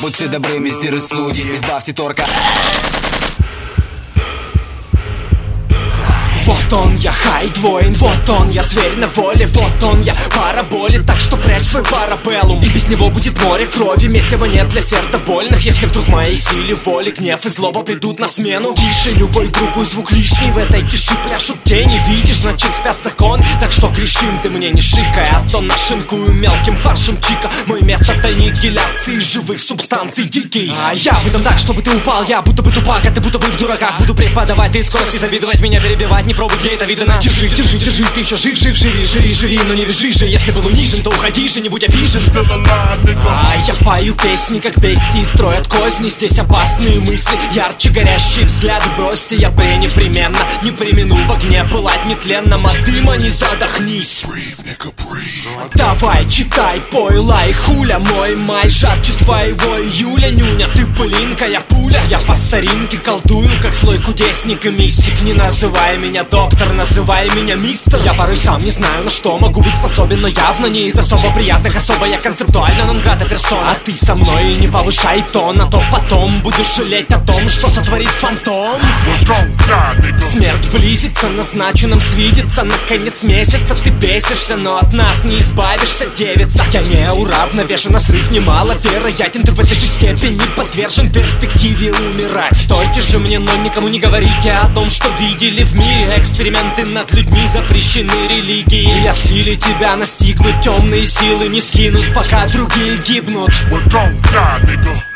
Будьте добры, мистер и судьи, избавьте торка. Вот он я, Хайд воин, вот он я, зверь на воле, вот он я, параболит, так что прячь свой парабеллум. И без него будет море крови, месива нет для сердобольных. Если вдруг моей силе воли гнев и злоба придут на смену. Тише, любой другой звук лишний, в этой тиши пляшут тени. Видишь, значит спят законы, так что грешим, ты мне не шикай, а то нашинкую мелким фаршем чика. Мой метод аннигиляции живых субстанций дикий. А я выдам так, чтобы ты упал, я будто бы тупак, а ты будто бы в дураках. Буду преподавать, ты скорости завидовать, меня перебивать, не пробуй, где это видно. Держи, держи, держи, ты еще жив, жив, живи, живи, живи, но не вяжи же. Если был унижен, то уходи же, не будь обижен. А я пою песни, как бестии строят козни. Здесь опасные мысли, ярче горящие взгляды бросьте. Я пренепременно не примену в огне пылать нетленном от дыма, не задохнись. Давай, читай, пой, лай, хуля, мой май жарче твоего июля. Нюня, ты пылинка, я пуля. Я по старинке колдую, как злой кудесник и мистик. Не называй меня доктор, называй меня мистер. Я порой сам не знаю, на что могу быть способен, но явно не из особо приятных. Особо я концептуально нон-грата персона. А ты со мной не повышай тон, а то потом будешь жалеть о том, что сотворит фантом. Смерть близится, назначу нам свидеться. На конец месяца ты бесишься, но от нас не избавишься, девица. Я не уравновешен, а срыв немало вероятен. Ты в этой же степени подвержен перспективе умирать. Стойте же мне, но никому не говорите о том, что видели в мире. Эксперименты над людьми запрещены религией. Я в силе тебя настигнуть, темные силы не скинут, пока другие гибнут.